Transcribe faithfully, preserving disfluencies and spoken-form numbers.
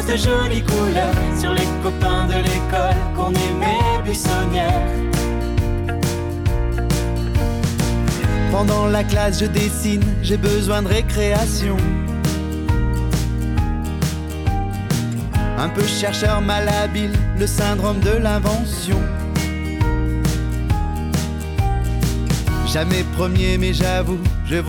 de jolies couleurs sur les copains de l'école qu'on aimait buissonnière. Pendant la classe je dessine, j'ai besoin de récréation. Un peu chercheur malhabile, le syndrome de l'invention. Jamais premier mais j'avoue, je